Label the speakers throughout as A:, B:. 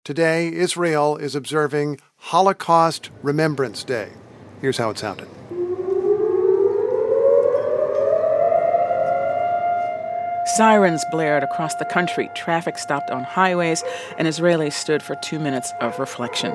A: Today, Israel is observing Holocaust Remembrance Day. Here's how it sounded.
B: Sirens blared across the country, traffic stopped on highways, and Israelis stood for 2 minutes of reflection.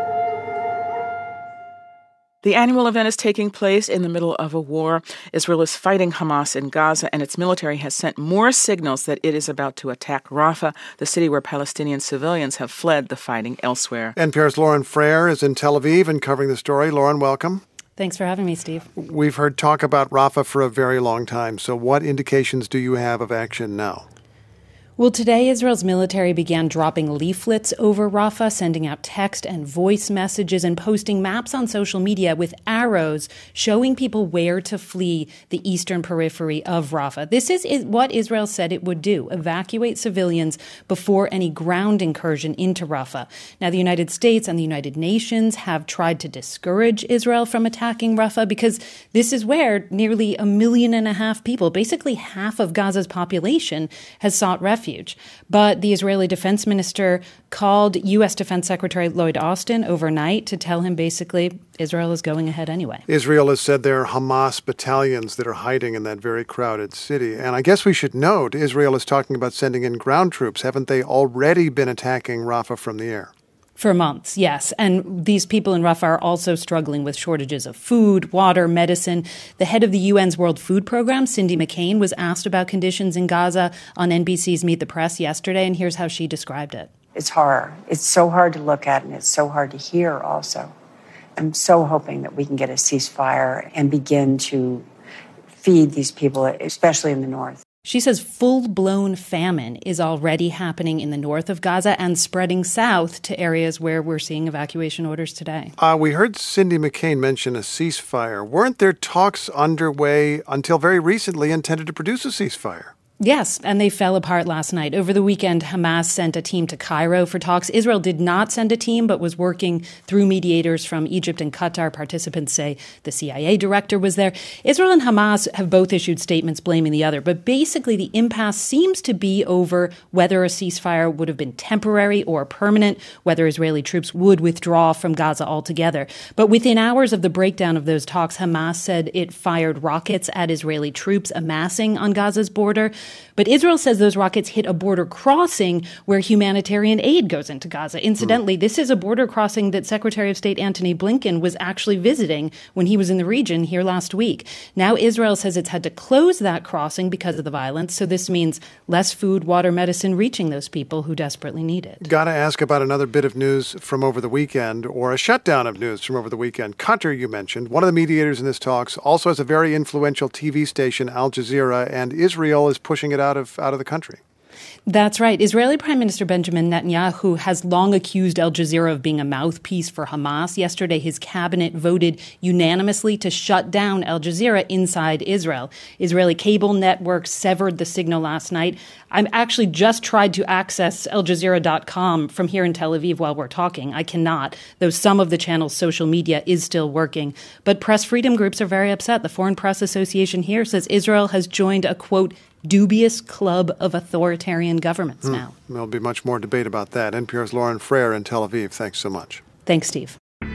B: The annual event is taking place in the middle of a war. Israel is fighting Hamas in Gaza, and its military has sent more signals that it is about to attack Rafah, the city where Palestinian civilians have fled the fighting elsewhere.
A: NPR's Lauren Frere is in Tel Aviv and covering the story. Lauren, welcome.
C: Thanks for having me, Steve.
A: We've heard talk about Rafah for a very long time. So what indications do you have of action now?
C: Well, today, Israel's military began dropping leaflets over Rafah, sending out text and voice messages and posting maps on social media with arrows showing people where to flee the eastern periphery of Rafah. This is what Israel said it would do, evacuate civilians before any ground incursion into Rafah. Now, the United States and the United Nations have tried to discourage Israel from attacking Rafah because this is where nearly 1.5 million people, basically half of Gaza's population, has sought refuge. But the Israeli defense minister called U.S. Defense Secretary Lloyd Austin overnight to tell him basically Israel is going ahead anyway.
A: Israel has said there are Hamas battalions that are hiding in that very crowded city. And I guess we should note Israel is talking about sending in ground troops. Haven't they already been attacking Rafah from the air?
C: For months, yes. And these people in Rafah are also struggling with shortages of food, water, medicine. The head of the UN's World Food Program, Cindy McCain, was asked about conditions in Gaza on NBC's Meet the Press yesterday, and here's how she described it.
D: It's horror. It's so hard to look at, and it's so hard to hear also. I'm so hoping that we can get a ceasefire and begin to feed these people, especially in the north.
C: She says full-blown famine is already happening in the north of Gaza and spreading south to areas where we're seeing evacuation orders today.
A: We heard Cindy McCain mention a ceasefire. Weren't there talks underway until very recently intended to produce a ceasefire?
C: Yes, and they fell apart last night. Over the weekend, Hamas sent a team to Cairo for talks. Israel did not send a team, but was working through mediators from Egypt and Qatar. Participants say the CIA director was there. Israel and Hamas have both issued statements blaming the other, but basically the impasse seems to be over whether a ceasefire would have been temporary or permanent, whether Israeli troops would withdraw from Gaza altogether. But within hours of the breakdown of those talks, Hamas said it fired rockets at Israeli troops amassing on Gaza's border. But Israel says those rockets hit a border crossing where humanitarian aid goes into Gaza. Incidentally, this is a border crossing that Secretary of State Antony Blinken was actually visiting when he was in the region here last week. Now Israel says it's had to close that crossing because of the violence. So this means less food, water, medicine reaching those people who desperately need it.
A: Got to ask about another bit of news from over the weekend, or a shutdown of news from over the weekend. Qatar, you mentioned, one of the mediators in this talks, also has a very influential TV station, Al Jazeera, and Israel is pushing it out of the country.
C: That's right. Israeli Prime Minister Benjamin Netanyahu has long accused Al Jazeera of being a mouthpiece for Hamas. Yesterday, his cabinet voted unanimously to shut down Al Jazeera inside Israel. Israeli cable networks severed the signal last night. I actually just tried to access AlJazeera.com from here in Tel Aviv while we're talking. I cannot, though some of the channel's social media is still working. But press freedom groups are very upset. The Foreign Press Association here says Israel has joined a, quote, dubious club of authoritarian governments now.
A: There'll be much more debate about that. NPR's Lauren Frere in Tel Aviv. Thanks so much.
C: Thanks, Steve.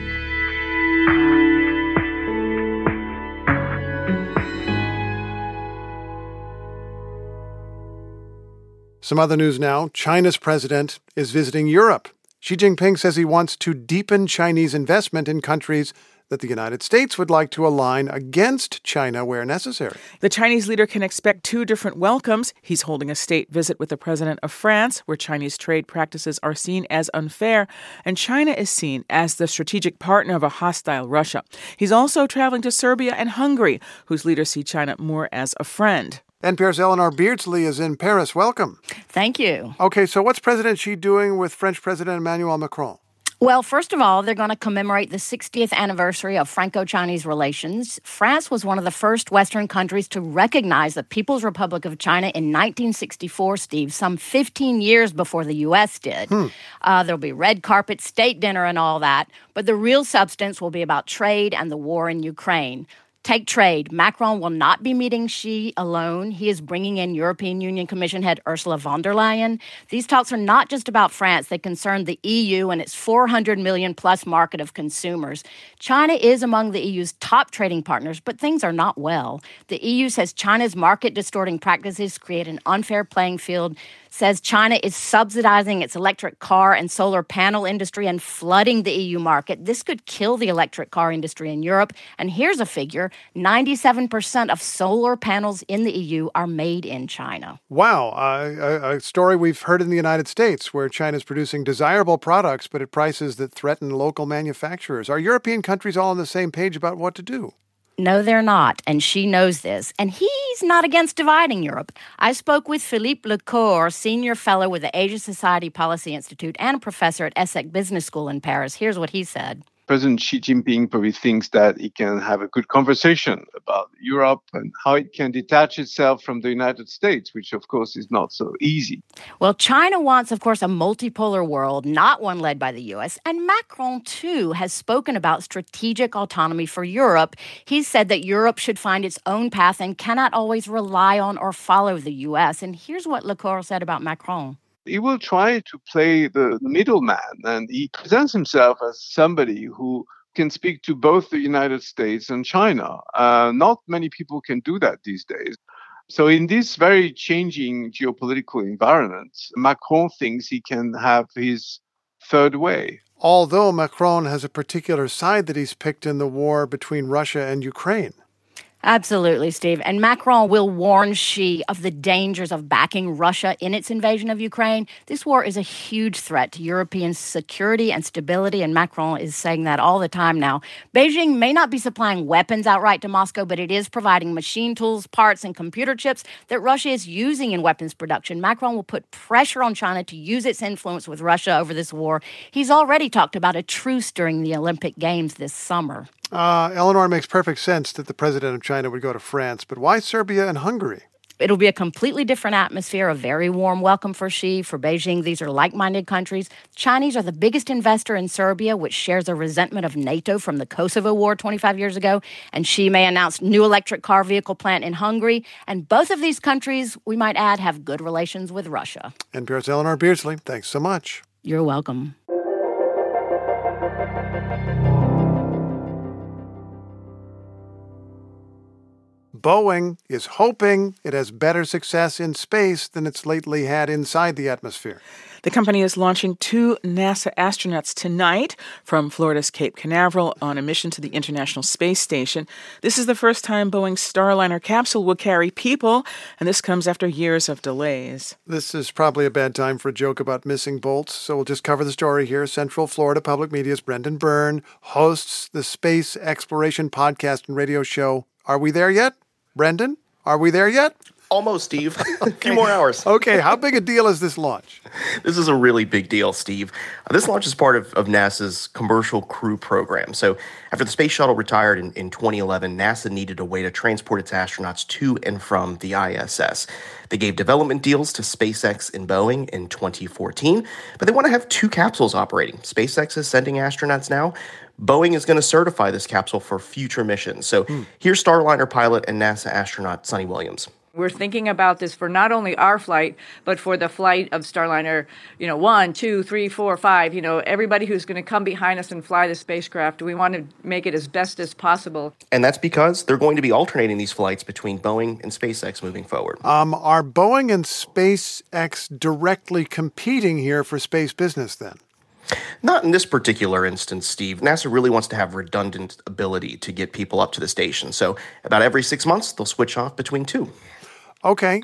A: Some other news now. China's president is visiting Europe. Xi Jinping says he wants to deepen Chinese investment in countries that the United States would like to align against China where necessary.
B: The Chinese leader can expect two different welcomes. He's holding a state visit with the president of France, where Chinese trade practices are seen as unfair, and China is seen as the strategic partner of a hostile Russia. He's also traveling to Serbia and Hungary, whose leaders see China more as a friend.
A: NPR's Eleanor Beardsley is in Paris. Welcome.
E: Thank you.
A: Okay, so what's President Xi doing with French President Emmanuel Macron?
E: Well, first of all, they're going to commemorate the 60th anniversary of Franco-Chinese relations. France was one of the first Western countries to recognize the People's Republic of China in 1964, Steve, some 15 years before the U.S. did. There'll be red carpet, state dinner, and all that. But the real substance will be about trade and the war in Ukraine. Take trade. Macron will not be meeting Xi alone. He is bringing in European Union Commission head Ursula von der Leyen. These talks are not just about France. They concern the EU and its 400 million plus market of consumers. China is among the EU's top trading partners, but things are not well. The EU says China's market distorting practices create an unfair playing field, says China is subsidizing its electric car and solar panel industry and flooding the EU market. This could kill the electric car industry in Europe. And here's a figure: 97% of solar panels in the EU are made in China.
A: Wow. A story we've heard in the United States, where China's producing desirable products, but at prices that threaten local manufacturers. Are European countries all on the same page about what to do?
E: No, they're not, and she knows this. And he's not against dividing Europe. I spoke with Philippe Lecour, senior fellow with the Asia Society Policy Institute and a professor at ESSEC Business School in Paris. Here's what he said.
F: President Xi Jinping probably thinks that he can have a good conversation about Europe and how it can detach itself from the United States, which, of course, is not so easy.
E: Well, China wants, of course, a multipolar world, not one led by the U.S. And Macron, too, has spoken about strategic autonomy for Europe. He's said that Europe should find its own path and cannot always rely on or follow the U.S. And here's what Lecour said about Macron.
F: He will try to play the middleman, and he presents himself as somebody who can speak to both the United States and China. Not many people can do that these days. So in this very changing geopolitical environment, Macron thinks he can have his third way.
A: Although Macron has a particular side that he's picked in the war between Russia and Ukraine.
E: Absolutely, Steve. And Macron will warn Xi of the dangers of backing Russia in its invasion of Ukraine. This war is a huge threat to European security and stability, and Macron is saying that all the time now. Beijing may not be supplying weapons outright to Moscow, but it is providing machine tools, parts, and computer chips that Russia is using in weapons production. Macron will put pressure on China to use its influence with Russia over this war. He's already talked about a truce during the Olympic Games this summer.
A: Eleanor, makes perfect sense that the president of China would go to France, but why Serbia and Hungary?
E: It'll be a completely different atmosphere, a very warm welcome for Xi, for Beijing. These are like-minded countries. Chinese are the biggest investor in Serbia, which shares a resentment of NATO from the Kosovo War 25 years ago. And Xi may announce new electric car vehicle plant in Hungary. And both of these countries, we might add, have good relations with Russia.
A: NPR's Eleanor Beardsley, thanks so much.
E: You're welcome.
A: Boeing is hoping it has better success in space than it's lately had inside the atmosphere.
B: The company is launching 2 NASA astronauts tonight from Florida's Cape Canaveral on a mission to the International Space Station. This is the first time Boeing's Starliner capsule will carry people, and this comes after years of delays.
A: This is probably a bad time for a joke about missing bolts, so we'll just cover the story here. Central Florida Public Media's Brendan Byrne hosts the Space Exploration podcast and radio show. Are we there yet? Brendan, are we there yet?
G: Almost, Steve. A few more hours.
A: Okay, how big a deal is this launch?
G: This is a really big deal, Steve. This launch is part of NASA's Commercial Crew Program. So after the space shuttle retired in 2011, NASA needed a way to transport its astronauts to and from the ISS. They gave development deals to SpaceX and Boeing in 2014, but they want to have 2 capsules operating. SpaceX is sending astronauts now. Boeing is going to certify this capsule for future missions. So here's Starliner pilot and NASA astronaut Sunny Williams.
H: We're thinking about this for not only our flight, but for the flight of Starliner, 1, 2, 3, 4, 5, everybody who's going to come behind us and fly the spacecraft. We want to make it as best as possible.
G: And that's because they're going to be alternating these flights between Boeing and SpaceX moving forward.
A: Are Boeing and SpaceX directly competing here for space business then?
G: Not in this particular instance, Steve. NASA really wants to have redundant ability to get people up to the station. So about every 6 months, they'll switch off between 2.
A: Okay,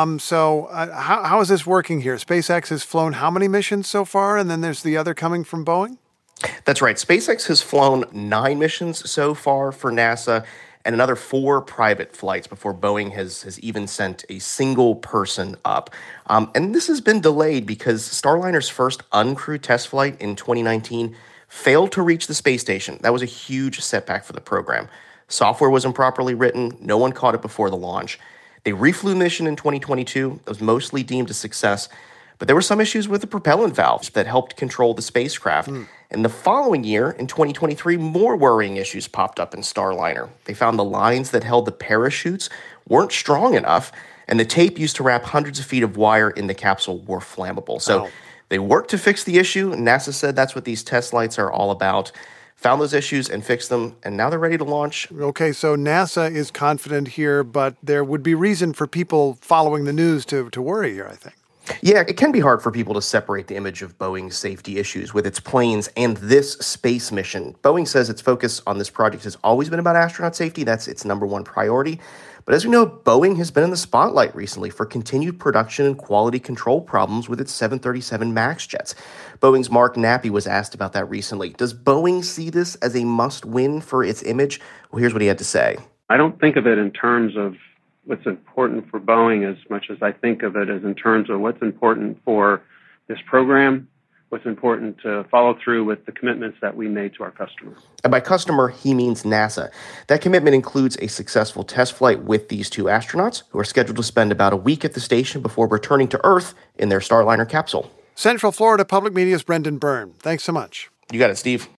A: so how is this working here? SpaceX has flown how many missions so far, and then there's the other coming from Boeing?
G: That's right. SpaceX has flown 9 missions so far for NASA and another 4 private flights before Boeing has even sent a single person up. And this has been delayed because Starliner's first uncrewed test flight in 2019 failed to reach the space station. That was a huge setback for the program. Software was improperly written. No one caught it before the launch. They reflew the mission in 2022. That was mostly deemed a success. But there were some issues with the propellant valves that helped control the spacecraft. And the following year, in 2023, more worrying issues popped up in Starliner. They found the lines that held the parachutes weren't strong enough, and the tape used to wrap hundreds of feet of wire in the capsule were flammable. So they worked to fix the issue, and NASA said that's what these test flights are all about. Found those issues and fixed them, and now they're ready to launch.
A: Okay, so NASA is confident here, but there would be reason for people following the news to worry here, I think.
G: Yeah, it can be hard for people to separate the image of Boeing's safety issues with its planes and this space mission. Boeing says its focus on this project has always been about astronaut safety. That's its number one priority. But as we know, Boeing has been in the spotlight recently for continued production and quality control problems with its 737 MAX jets. Boeing's Mark Nappy was asked about that recently. Does Boeing see this as a must-win for its image? Well, here's what he had to say.
I: I don't think of it in terms of what's important for Boeing as much as I think of it as in terms of what's important for this program, what's important to follow through with the commitments that we made to our customer.
G: And by customer, he means NASA. That commitment includes a successful test flight with these two astronauts who are scheduled to spend about a week at the station before returning to Earth in their Starliner capsule.
A: Central Florida Public Media's Brendan Byrne. Thanks so much.
G: You got it, Steve.